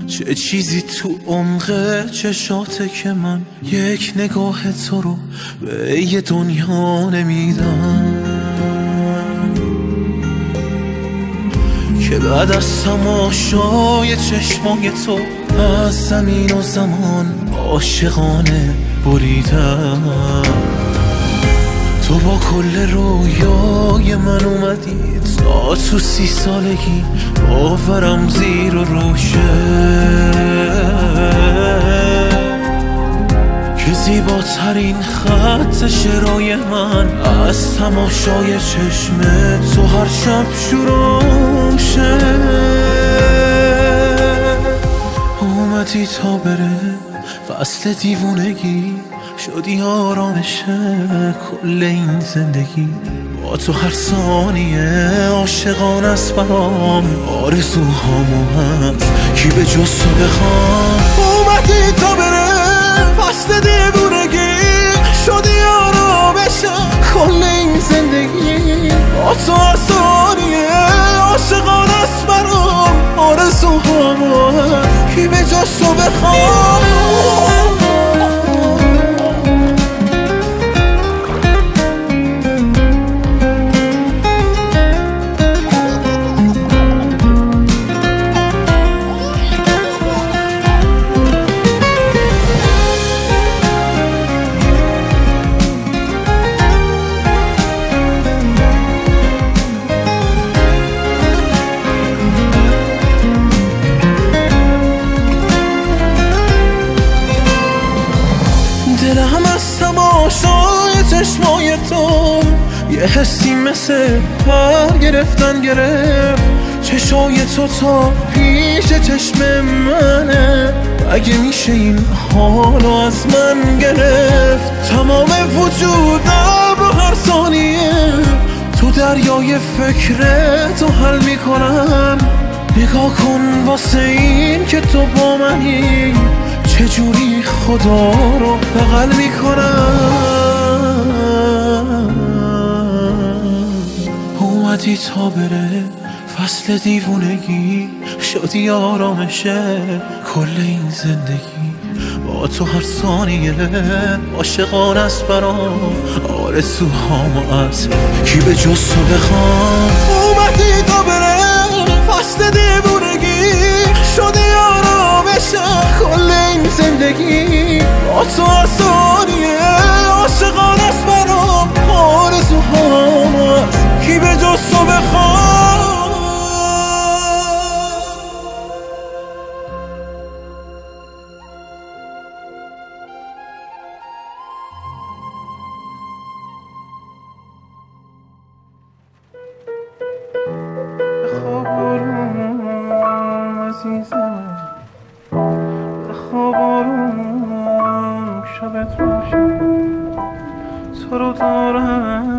چه چیزی تو عمق چشاته که من یک نگاه تو رو به یه دنیا نمیدم، که بعد از تماشای چشمای تو از زمین و زمان عاشقانه بریدم. تو با کل رویای من اومدی تا تو 30 سالگی باورم زیر و روشه، که زیباترین خط شعرهای من از تماشای چشم تو هر شب شروع شه. اومدی تا بره فصل دیوونگی، شدی آرامش کل این زندگی. با تو هر ثانیه عاشقانه است برام، آرزوهامو هست کی به جز تو بخوام. اومدی تا بره فصل دیوونگی، شدی آرامش کل این زندگی. با تو هر ثانیه عاشقانه است برام، آرزوهامو هست کی به جز تو بخوام. دلم از تماشای چشمای تو یه حسی مثل پر گرفتن گرفت. چشای تو تا پیش چشم منه، اگه میشه این حالو از من گرفت. تمام وجودم رو هر ثانیه تو دریای فکرتو حل میکنم. نگاه کن واسه این که تو با منی، چجوری خدا رو بغل میکنم. اومدی تا بره فصل دیوونگی، شدی آرامشه کل این زندگی. با تو هر ثانیه عاشقانه است برام، آرزوهامو از کی به جز تو بخوام. اومدی تا بره فصل دیوونگی، شدی آرامش کل این زندگی. با تو هر ثانیه عاشقانه است برام، آرزوهامو از کی به جز تو بخوام. بخواب آروم عزیزم، بخواب آروم شبت روشن، تو رو دارم